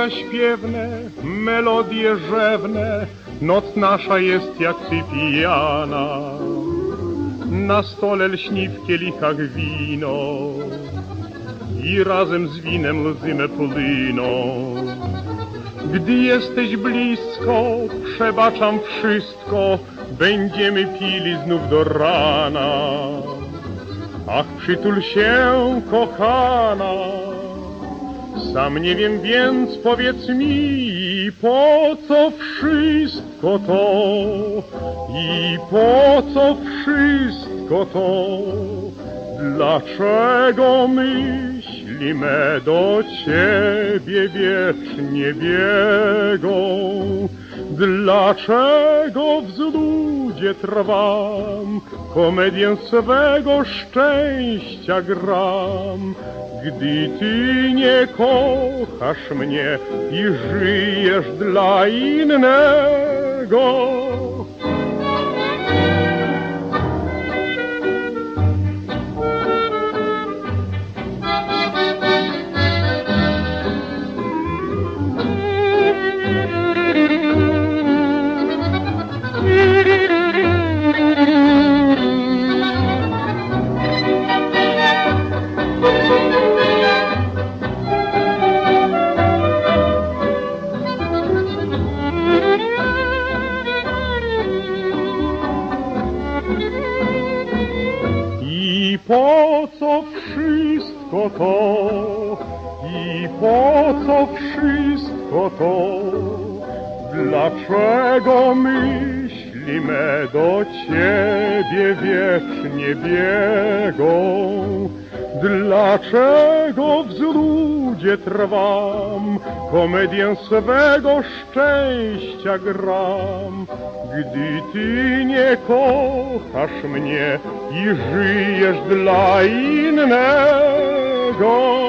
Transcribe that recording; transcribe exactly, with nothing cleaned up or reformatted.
Poля śpiewne, melodie rzewne, noc nasza jest jak ty pijana. Na stole lśni w kielichach wino i razem z winem łzy me płyną. Gdy jesteś blisko, przebaczam wszystko, będziemy pili znów do rana. Ach, przytul się, kochana, sam nie wiem, więc powiedz mi, po co wszystko to i po co wszystko to? Dlaczego myśli me do ciebie wiecznie biegą? Dlaczego w zludzie trwam, komedię swego szczęścia gram? Gdy ty nie kochasz mnie i żyjesz dla innego. I po co wszystko to? I po co wszystko to? Dlaczego myśli me do ciebie wiecznie biegą? Dlaczego w zludzie trwam, komedię swego szczęścia gram? Gdy ty nie kochasz mnie i żyjesz dla innego.